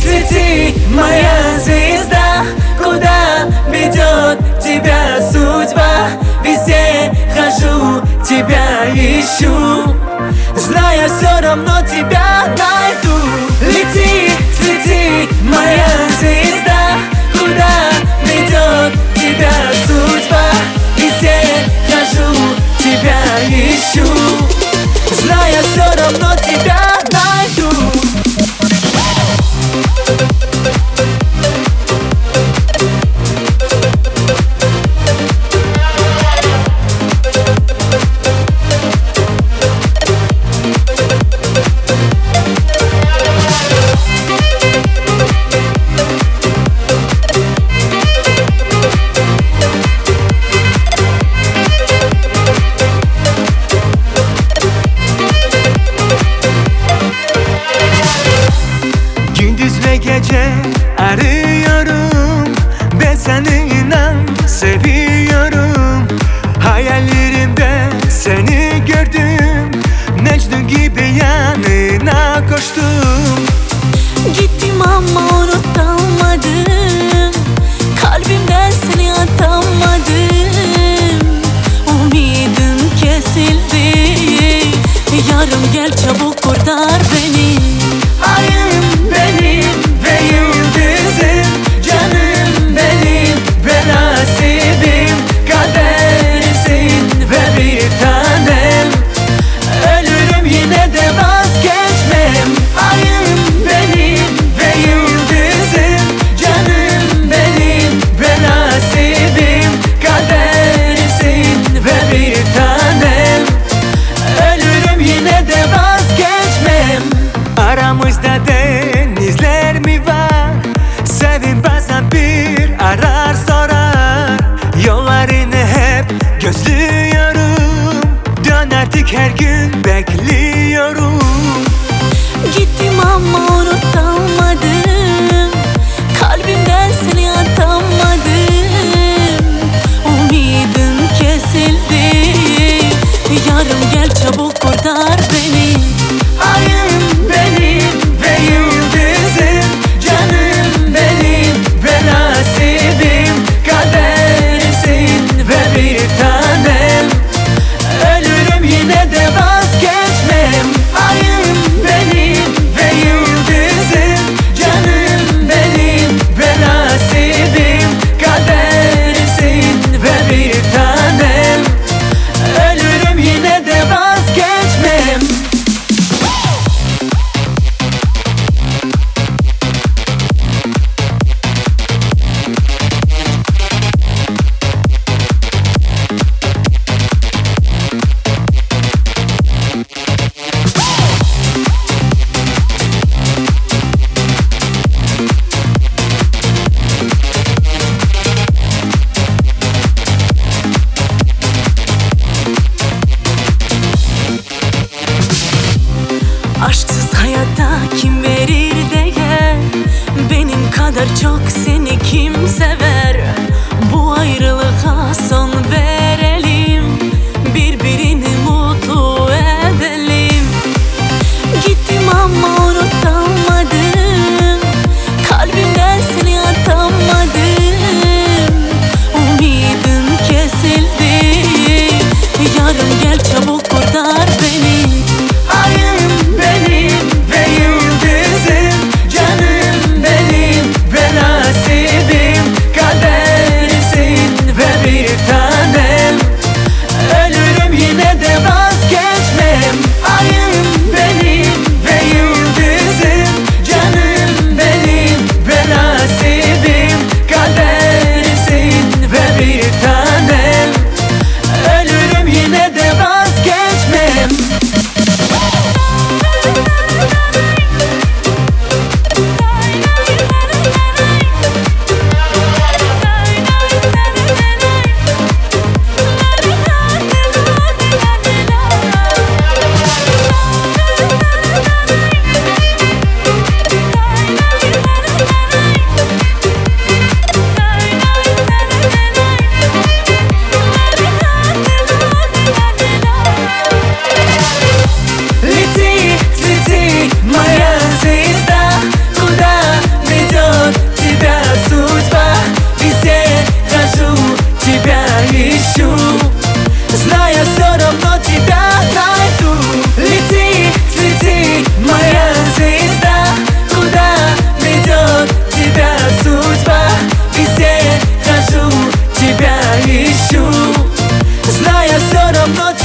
цветы, моя звезда. Куда ведет тебя судьба? Везде хожу, тебя ищу, зная, все равно тебя найду. Лети, цвети, моя звезда. Куда ведет тебя судьба? Везде хожу, тебя ищу, зная, все равно тебя найду. Gündüz ve gece arıyorum, ben seni inan seviyorum. Hayallerimde seni gördüm, Mecnun gibi yanına koştum. Gittim ama unutamadım, kalbimden seni atamadım. Umidim kesildi, yarım gel çabuk kurtar beni. Ayım benim ve yıldızım, canım benim ve nasibim. Kaderimsin ve bir tanem, ölürüm yine de vazgeçmem. Ayım benim ve yıldızım, canım benim ve nasibim. Kaderimsin ve bir tanem, ölürüm yine de vazgeçmem. Aramızda denizler mi var? Sevin bazen bir arar sorar, yollarını hep gözlüyorum, dön artık her gün bekliyorum. Gittim ama unutamadım, kalbimden seni atamadım. Umidim kesildi, yarım gel çabuk kurtar beni. Ayım benim ve yıldızım, canım benim ve nasibim. Kaderimsin ve bir tanem, ölürüm yine de vazgeçmem. Ayım benim ve yıldızım, canım benim ve nasibim. Kaderimsin ve bir tanem, ölürüm yine de vazgeçmem. Aşksız hayata kim verir değer? Benim kadar çok seni kim sever? Bu ayrılığa son verelim, birbirini mutlu edelim. Gittim ama unutamadım, kalbimden seni atamadım. Umidim kesildi, yarım gel çabuk kurtar beni. Ayım benim ve yıldızım, canım benim ve nasibim. Kaderimsin ve bir tanem, ölürüm yine de vazgeçmem. Ayım benim ve yıldızım, Yaramla